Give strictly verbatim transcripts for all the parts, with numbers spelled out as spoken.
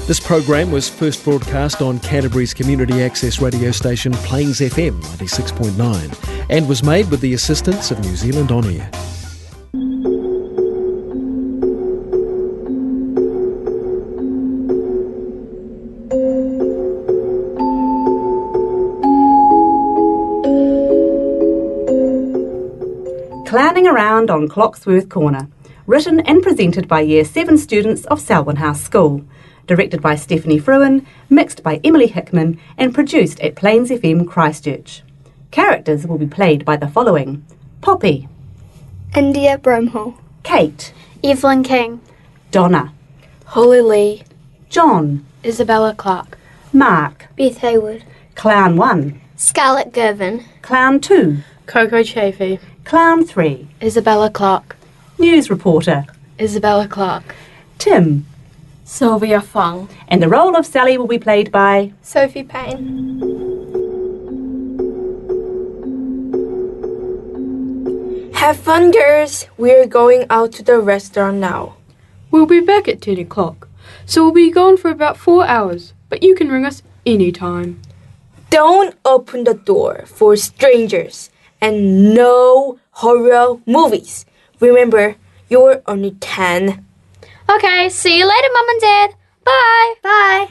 This program was first broadcast on Canterbury's community access radio station Plains F M ninety-six point nine and was made with the assistance of New Zealand On Air. Clowning Around on Clocksworth Corner, written and presented by Year seven students of Selwyn House School, directed by Stephanie Fruin, mixed by Emily Hickman and produced at Plains F M Christchurch. Characters will be played by the following: Poppy, India Bromhall, Kate, Evelyn King, Donna, Holly Lee, John, Isabella Clark, Mark, Beth Haywood, Clown one, Scarlett Girvin, Clown two, Coco Chafee, Clown three, Isabella Clark, News Reporter, Isabella Clark, Tim, Sylvia Fung, and the role of Sally will be played by Sophie Payne. Have fun, girls. We're going out to the restaurant now. We'll be back at ten o'clock, so we'll be gone for about four hours, but you can ring us any time. Don't open the door for strangers, and no horror movies. Remember, you're only ten. Okay, see you later, Mum and Dad. Bye. Bye.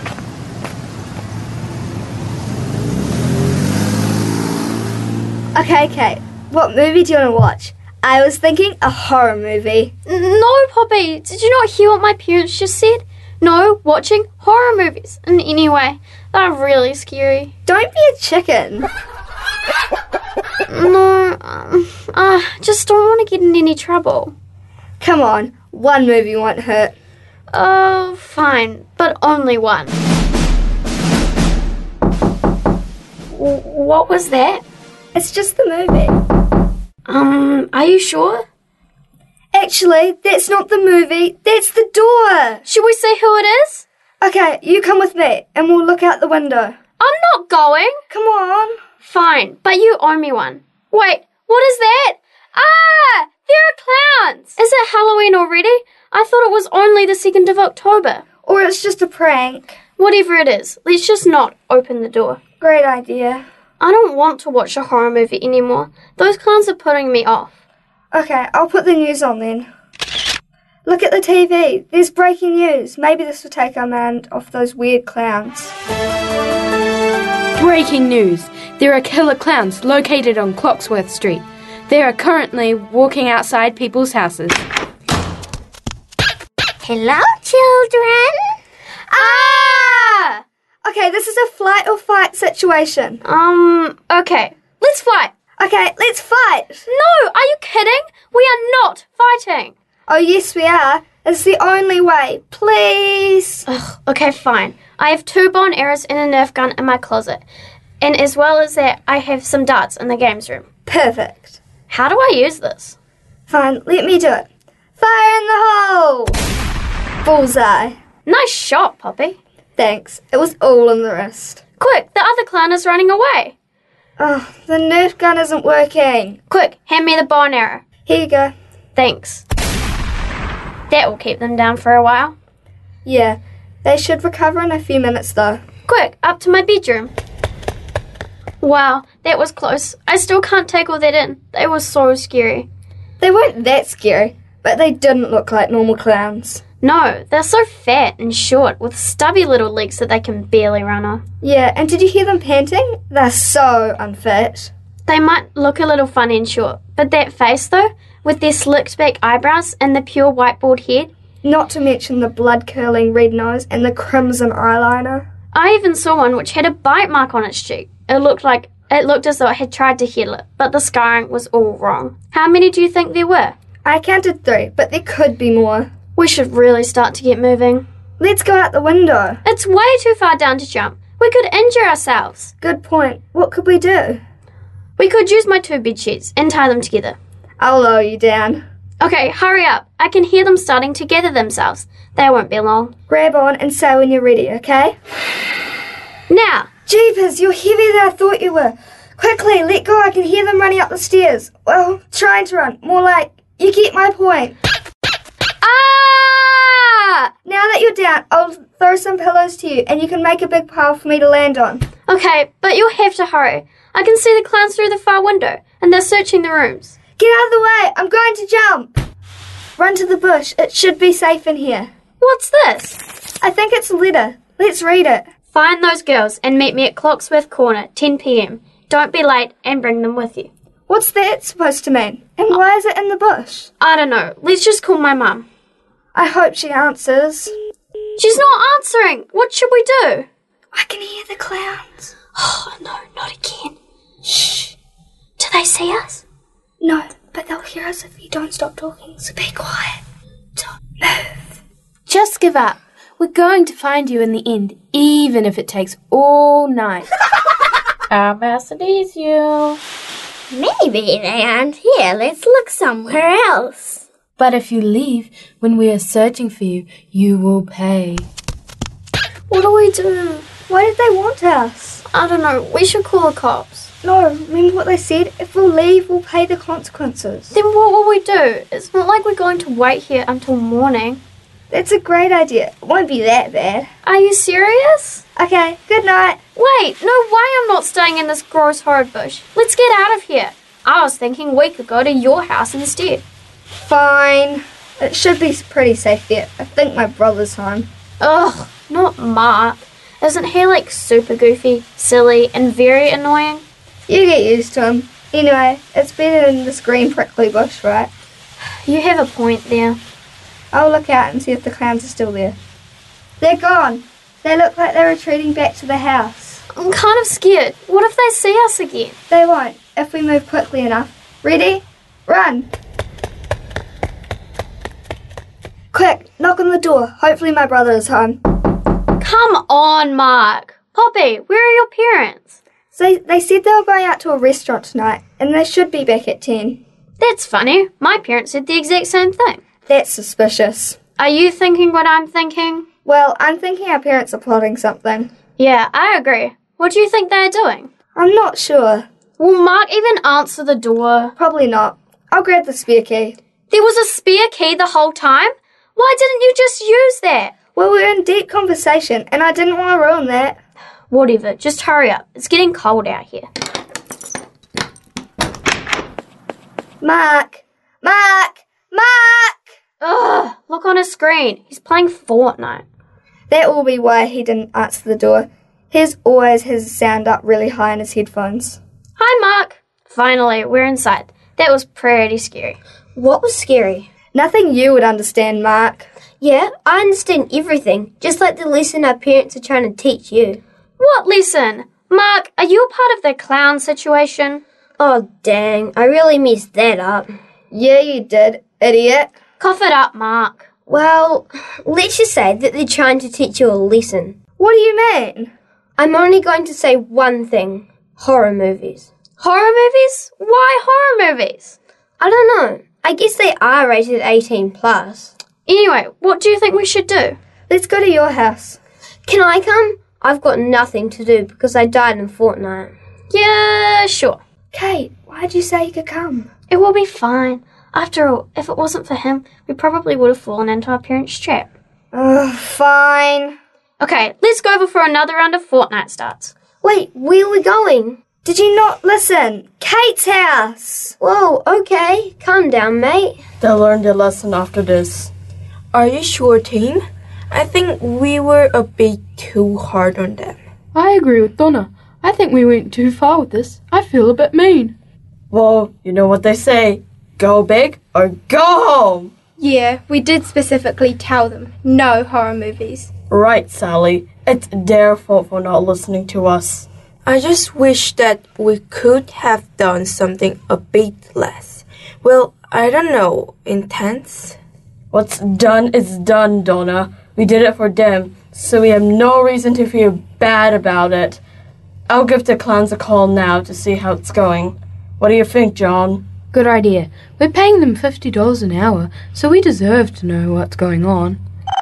Okay, Kate, what movie do you want to watch? I was thinking a horror movie. No, Poppy, did you not hear what my parents just said? No watching horror movies in any way. They're really scary. Don't be a chicken. No, um, I just don't want to get in any trouble. Come on, one movie won't hurt. Oh, fine, but only one. W- what was that? It's just the movie. Um, are you sure? Actually, that's not the movie, that's the door. Should we say who it is? Okay, you come with me and we'll look out the window. I'm not going. Come on. Fine, but you owe me one. Wait, what is that? Ah, there are clowns. Is it Halloween already? I thought it was only the second of October. Or it's just a prank. Whatever it is, let's just not open the door. Great idea. I don't want to watch a horror movie anymore. Those clowns are putting me off. Okay, I'll put the news on then. Look at the T V. There's breaking news. Maybe this will take our mind off those weird clowns. Breaking news. There are killer clowns located on Clocksworth Street. They are currently walking outside people's houses. Hello, children. Ah! Okay, this is a flight or fight situation. Um, okay. Let's fight. Okay, let's fight. No, are you kidding? We are not fighting. Oh, yes, we are. It's the only way. Please. Ugh, okay, fine. I have two bow and arrows and a Nerf gun in my closet. And as well as that, I have some darts in the games room. Perfect. How do I use this? Fine, let me do it. Fire in the hole! Bullseye. Nice shot, Poppy. Thanks. It was all in the wrist. Quick, the other clown is running away. Oh, the Nerf gun isn't working. Quick, hand me the bow and arrow. Here you go. Thanks. That will keep them down for a while. Yeah, they should recover in a few minutes though. Quick, up to my bedroom. Wow, that was close. I still can't take all that in. They were so scary. They weren't that scary, but they didn't look like normal clowns. No, they're so fat and short with stubby little legs that they can barely run on. Yeah, and did you hear them panting? They're so unfit. They might look a little funny and short, but that face though, with their slicked back eyebrows and the pure white bald head. Not to mention the blood-curling red nose and the crimson eyeliner. I even saw one which had a bite mark on its cheek. It looked like it looked as though it had tried to heal it, but the scarring was all wrong. How many do you think there were? I counted three, but there could be more. We should really start to get moving. Let's go out the window. It's way too far down to jump. We could injure ourselves. Good point. What could we do? We could use my two bed sheets and tie them together. I'll lower you down. Okay, hurry up. I can hear them starting to gather themselves. They won't be long. Grab on and say when you're ready, okay? Now. Jeepers, you're heavier than I thought you were. Quickly, let go. I can hear them running up the stairs. Well, trying to run. More like, you get my point. Ah! Now that you're down, I'll throw some pillows to you and you can make a big pile for me to land on. Okay, but you'll have to hurry. I can see the clowns through the far window, and they're searching the rooms. Get out of the way! I'm going to jump! Run to the bush. It should be safe in here. What's this? I think it's a letter. Let's read it. Find those girls and meet me at Clocksworth Corner, ten p.m. Don't be late and bring them with you. What's that supposed to mean? And why is it in the bush? I don't know. Let's just call my mum. I hope she answers. She's not answering. What should we do? I can hear the clowns. Oh, no, not again. Shh. Do they see us? No, but they'll hear us if you don't stop talking, so be quiet. Don't move. Just give up. We're going to find you in the end, even if it takes all night. Our master needs you. Maybe they aren't here. Let's look somewhere else. But if you leave when we are searching for you, you will pay. What do we do? Why did they want us? I don't know. We should call the cops. No, remember what they said? If we'll leave, we'll pay the consequences. Then what will we do? It's not like we're going to wait here until morning. That's a great idea. It won't be that bad. Are you serious? Okay, good night. Wait, no way I'm not staying in this gross horrid bush. Let's get out of here. I was thinking we could go to your house instead. Fine. It should be pretty safe there. I think my brother's home. Ugh, not Mark. Isn't he like super goofy, silly, and very annoying? You get used to him. Anyway, it's better than this green prickly bush, right? You have a point there. I'll look out and see if the clowns are still there. They're gone. They look like they're retreating back to the house. I'm kind of scared. What if they see us again? They won't, if we move quickly enough. Ready? Run! Quick, knock on the door. Hopefully my brother is home. Come on, Mark. Poppy, where are your parents? They, they said they were going out to a restaurant tonight, and they should be back at ten. That's funny. My parents said the exact same thing. That's suspicious. Are you thinking what I'm thinking? Well, I'm thinking our parents are plotting something. Yeah, I agree. What do you think they're doing? I'm not sure. Will Mark even answer the door? Probably not. I'll grab the spare key. There was a spare key the whole time? Why didn't you just use that? Well, we're in deep conversation, and I didn't want to ruin that. Whatever, just hurry up. It's getting cold out here. Mark! Mark! Mark! Ugh, look on his screen. He's playing Fortnite. That will be why he didn't answer the door. His always has his sound up really high in his headphones. Hi, Mark. Finally, we're inside. That was pretty scary. What was scary? Nothing you would understand, Mark. Yeah, I understand everything, just like the lesson our parents are trying to teach you. What lesson? Mark, are you a part of the clown situation? Oh, dang, I really messed that up. Yeah, you did, idiot. Cough it up, Mark. Well, let's just say that they're trying to teach you a lesson. What do you mean? I'm only going to say one thing. Horror movies. Horror movies? Why horror movies? I don't know. I guess they are rated eighteen plus. Anyway, what do you think we should do? Let's go to your house. Can I come? I've got nothing to do because I died in Fortnite. Yeah, sure. Kate, why'd you say you could come? It will be fine. After all, if it wasn't for him, we probably would have fallen into our parents' trap. Ugh, fine. Okay, let's go before another round of Fortnite starts. Wait, where are we going? Did you not listen? Kate's house! Whoa, okay. Calm down, mate. They'll learn their lesson after this. Are you sure, team? I think we were a bit too hard on them. I agree with Donna. I think we went too far with this. I feel a bit mean. Well, you know what they say. Go big or go home. Yeah, we did specifically tell them no horror movies. Right, Sally. It's their fault for not listening to us. I just wish that we could have done something a bit less, well, I don't know, intense? What's done is done, Donna. We did it for them, so we have no reason to feel bad about it. I'll give the clowns a call now to see how it's going. What do you think, John? Good idea. We're paying them fifty dollars an hour, so we deserve to know what's going on.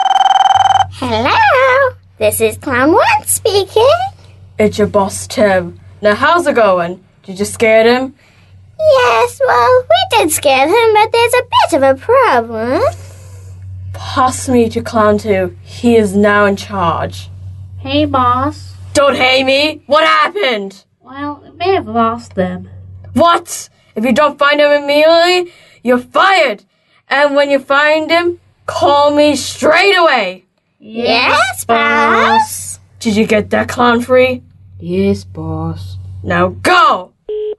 Hello, this is Clown One speaking. It's your boss, Tim. Now, how's it going? Did you scare him? Yes, well, we did scare him, but there's a bit of a problem. Pass me to Clown two. He is now in charge. Hey, boss. Don't hate me. What happened? Well, we may have lost them. What? If you don't find him immediately, you're fired. And when you find him, call me straight away. Yes, boss. Did you get that clown free? Yes, boss. Now go!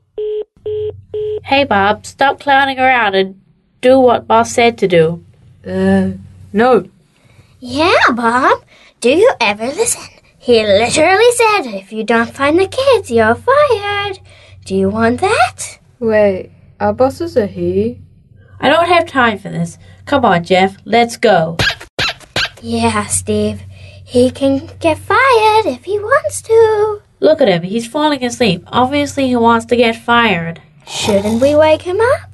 Hey, Bob, stop clowning around and do what boss said to do. Uh, no. Yeah, Bob. Do you ever listen? He literally said if you don't find the kids, you're fired. Do you want that? Wait, our boss is a he? I don't have time for this. Come on, Jeff, let's go. Yeah, Steve. He can get fired if he wants to. Look at him, he's falling asleep. Obviously he wants to get fired. Shouldn't we wake him up?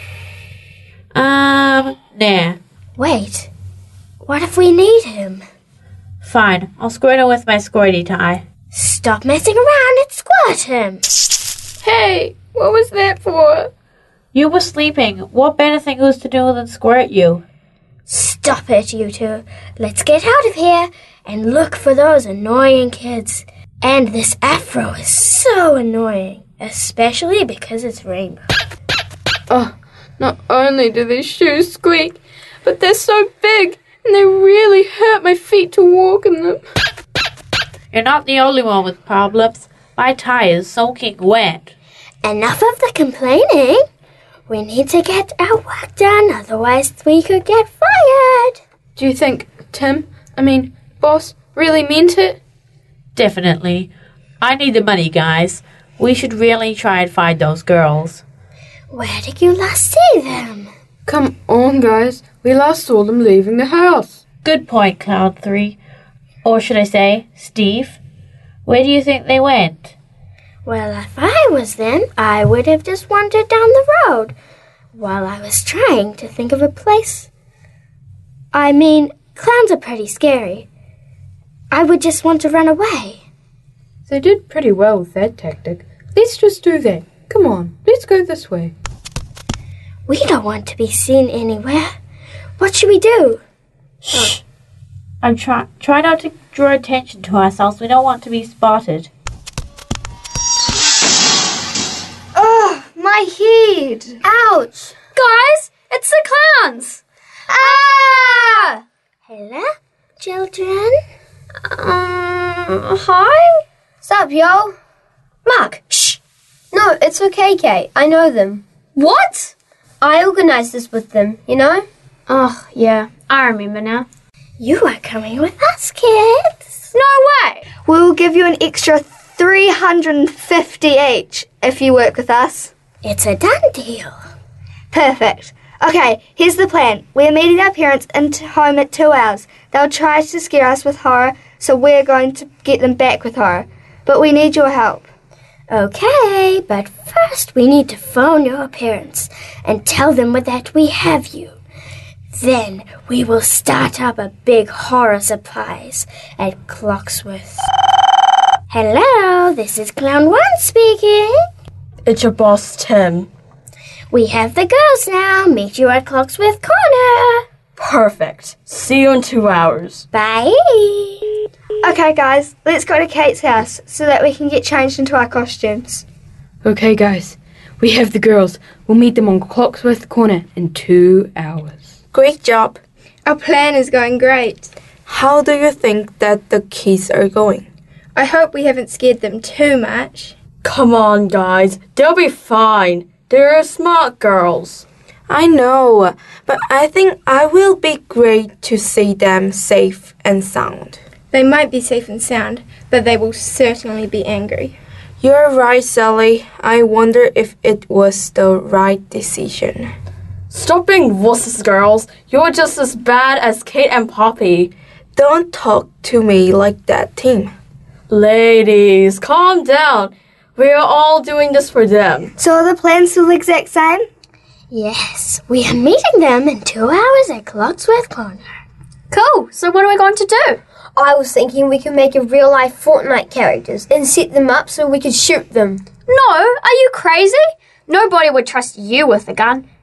Um, nah. Wait. What if we need him? Fine, I'll squirt him with my squirty tie. Stop messing around and squirt him. Hey, what was that for? You were sleeping. What better thing was to do than squirt you? Stop it, you two. Let's get out of here and look for those annoying kids. And this afro is so annoying, especially because it's rainbow. Oh, not only do these shoes squeak, but they're so big and they really hurt my feet to walk in them. You're not the only one with problems. My tie is soaking wet. Enough of the complaining. We need to get our work done, otherwise we could get fired. Do you think Tim, I mean, boss, really meant it? Definitely. I need the money, guys. We should really try and find those girls. Where did you last see them? Come on, guys. We last saw them leaving the house. Good point, Cloud three. Or should I say, Steve? Where do you think they went? Well, if I was them, I would have just wandered down the road while I was trying to think of a place. I mean, clowns are pretty scary. I would just want to run away. They did pretty well with that tactic. Let's just do that. Come on, let's go this way. We don't want to be seen anywhere. What should we do? Shh. I'm try try not to draw attention to ourselves. We don't want to be spotted. Oh, my head! Ouch! Guys, it's the clowns! Ah! Hello, children? Um, hi? Sup, yo? Mark, shh! No, it's okay, Kate. I know them. What? I organised this with them, you know? Oh, yeah. I remember now. You are coming with us, kids. No way! We'll give you an extra three hundred fifty each if you work with us. It's a done deal. Perfect. Okay, here's the plan. We're meeting our parents in t- home at two hours. They'll try to scare us with horror, so we're going to get them back with horror. But we need your help. Okay, but first we need to phone your parents and tell them that we have you. Then we will start up a big horror surprise at Clocksworth. Hello, this is Clown One speaking. It's your boss, Tim. We have the girls now. Meet you at Clocksworth Corner. Perfect. See you in two hours. Bye. Okay, guys, let's go to Kate's house so that we can get changed into our costumes. Okay, guys, we have the girls. We'll meet them on Clocksworth Corner in two hours. Great job. Our plan is going great. How do you think that the kids are going? I hope we haven't scared them too much. Come on, guys. They'll be fine. They're smart girls. I know, but I think I will be great to see them safe and sound. They might be safe and sound, but they will certainly be angry. You're right, Sally. I wonder if it was the right decision. Stop being wusses, girls. You're just as bad as Kate and Poppy. Don't talk to me like that, Tim. Ladies, calm down. We're all doing this for them. So are the plans still the exact same? Yes, we are meeting them in two hours at Clocksworth Corner. Cool, so what are we going to do? I was thinking we could make a real-life Fortnite characters and set them up so we could shoot them. No, are you crazy? Nobody would trust you with a gun,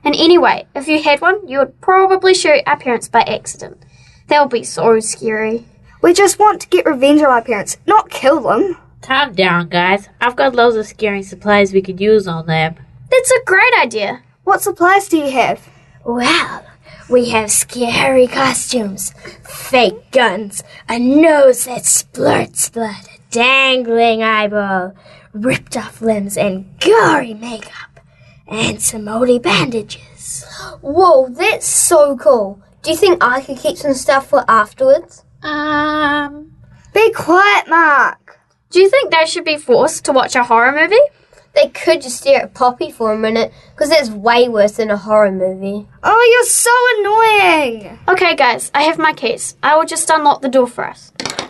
And anyway, if you had one, you would probably shoot our parents by accident. That would be so scary. We just want to get revenge on our parents, not kill them. Calm down, guys. I've got loads of scary supplies we could use on them. That's a great idea. What supplies do you have? Well, we have scary costumes, fake guns, a nose that splurts blood, a dangling eyeball, ripped off limbs, and gory makeup, and some moldy bandages. Whoa, that's so cool. Do you think I could keep some stuff for afterwards? Um, Be quiet, Mark. do you think they should be forced to watch a horror movie? They could just stare at Poppy for a minute, because that's way worse than a horror movie. Oh, you're so annoying. Okay, guys, I have my keys. I will just unlock the door for us.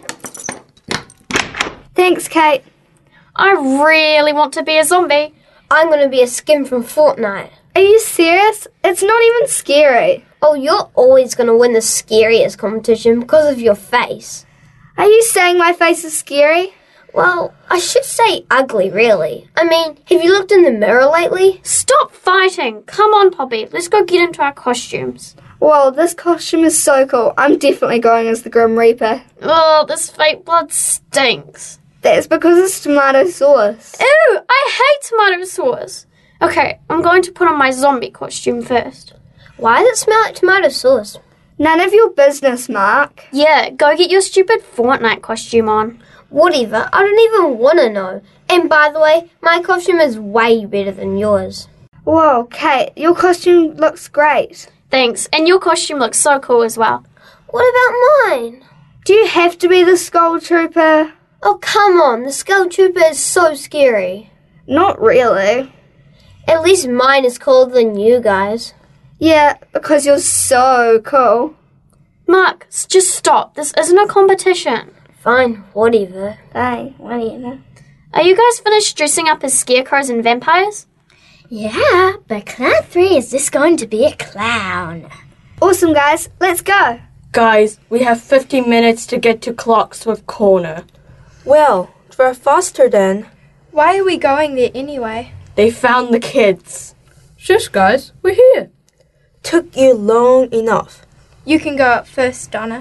Thanks, Kate. I really want to be a zombie. I'm going to be a skin from Fortnite. Are you serious? It's not even scary. Oh, you're always going to win the scariest competition because of your face. Are you saying my face is scary? Well, I should say ugly, really. I mean, have you looked in the mirror lately? Stop fighting. Come on, Poppy. Let's go get into our costumes. Whoa, this costume is so cool. I'm definitely going as the Grim Reaper. Oh, this fake blood stinks. That's because it's tomato sauce. Ew, I hate tomato sauce. Okay, I'm going to put on my zombie costume first. Why does it smell like tomato sauce? None of your business, Mark. Yeah, go get your stupid Fortnite costume on. Whatever, I don't even want to know. And by the way, my costume is way better than yours. Whoa, Kate, your costume looks great. Thanks, and your costume looks so cool as well. What about mine? Do you have to be the Skull Trooper? Oh, come on, the Skull Trooper is so scary. Not really. At least mine is cooler than you guys. Yeah, because you're so cool. Mark, s- just stop. This isn't a competition. Fine, whatever. Hey, whatever. Are you guys finished dressing up as scarecrows and vampires? Yeah, but Clown three is just going to be a clown. Awesome, guys. Let's go. Guys, we have fifteen minutes to get to Clocksworth Corner. Well, drive faster then. Why are we going there anyway? They found the kids. Shush, guys. We're here. Took you long enough. You can go up first, Donna.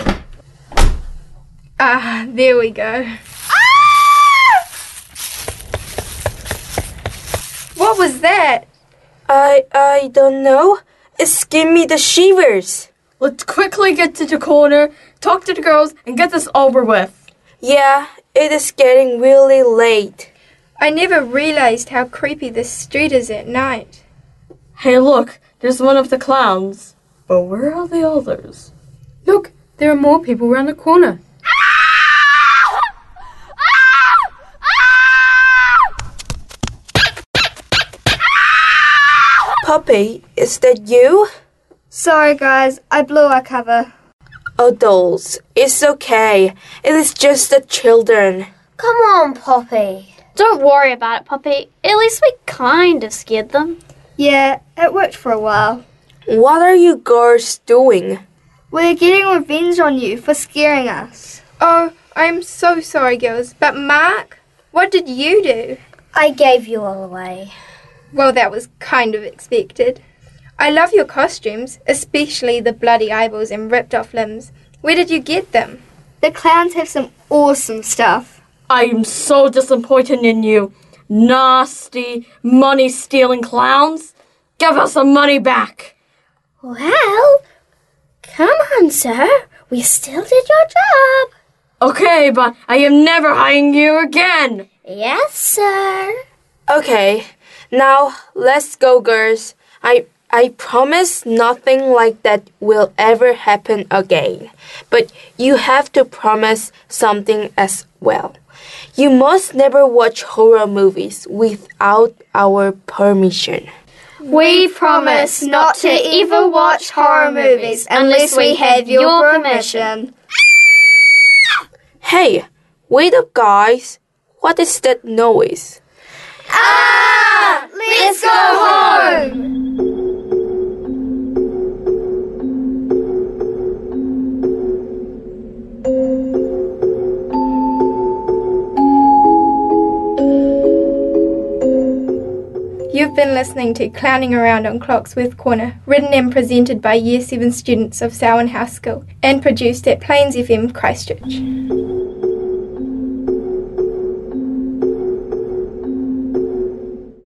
Ah, there we go. What was that? I I don't know. It's giving me the shivers. Let's quickly get to the corner, talk to the girls, and get this over with. Yeah, it is getting really late. I never realized how creepy this street is at night. Hey, look, there's one of the clowns. But where are the others? Look, there are more people around the corner. Poppy, is that you? Sorry, guys. I blew our cover. Oh, dolls, it's okay. It is just the children. Come on, Poppy. Don't worry about it, Poppy. At least we kind of scared them. Yeah, it worked for a while. What are you girls doing? We're getting revenge on you for scaring us. Oh, I'm so sorry, girls. But Mark, what did you do? I gave you all away. Well, that was kind of expected. I love your costumes, especially the bloody eyeballs and ripped off limbs. Where did you get them? The clowns have some awesome stuff. I am so disappointed in you. Nasty, money-stealing clowns. Give us the money back. Well, come on, sir. We still did your job. Okay, but I am never hiring you again. Yes, sir. Okay, now let's go, girls. I I promise nothing like that will ever happen again. But you have to promise something as well. You must never watch horror movies without our permission. We promise not to ever watch horror movies unless we have your permission. Hey, wait up, guys. What is that noise? Ah! Let's go home! You've been listening to Clowning Around on Clocksworth Corner, written and presented by Year seven students of Selwyn House School and produced at Plains F M Christchurch.